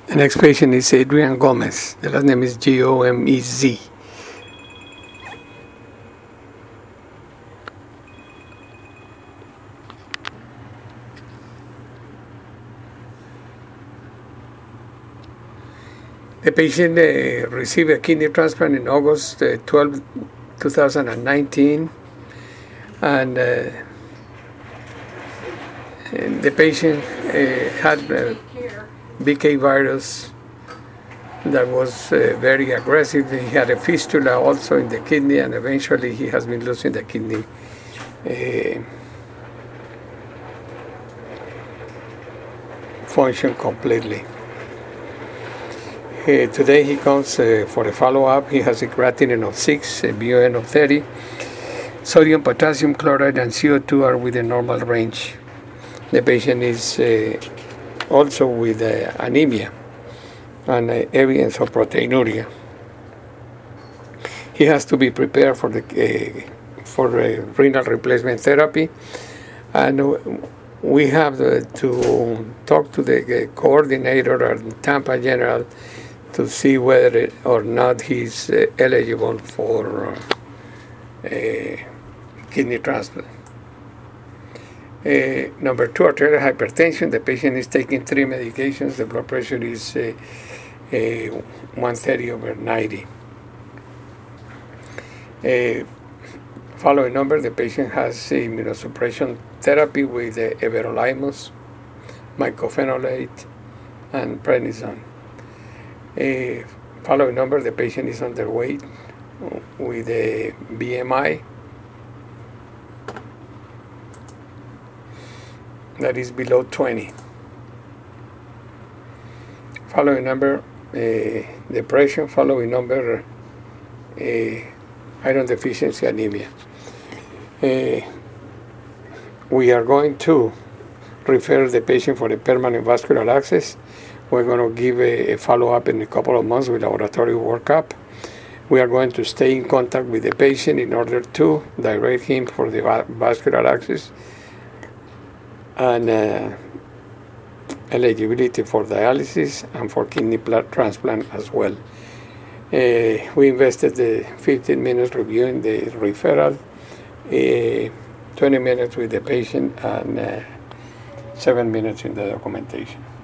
The next patient is Adrian Gomez. The last name is Gomez. The patient received a kidney transplant in August 12, 2019, and the patient had BK virus that was very aggressive. He had a fistula also in the kidney, and eventually he has been losing the kidney function completely. Today he comes for a follow-up. He has a creatinine of 6, a BUN of 30. Sodium, potassium, chloride, and CO2 are within normal range. The patient is also with anemia and evidence of proteinuria. He has to be prepared for renal replacement therapy, and we have to talk to the coordinator at Tampa General to see whether or not he's eligible for kidney transplant. Number 2, arterial hypertension. The patient is taking 3 medications. The blood pressure is 130/90. Following number, the patient has immunosuppression therapy with everolimus, mycophenolate, and prednisone. Following number, the patient is underweight with a BMI that is below 20. Following number, depression. Following number, iron deficiency anemia. We are going to refer the patient for a permanent vascular access. We're going to give a follow-up in a couple of months with laboratory workup. We are going to stay in contact with the patient in order to direct him for the vascular access and eligibility for dialysis and for kidney transplant as well. We invested 15 minutes reviewing the referral, 20 minutes with the patient, and 7 minutes in the documentation.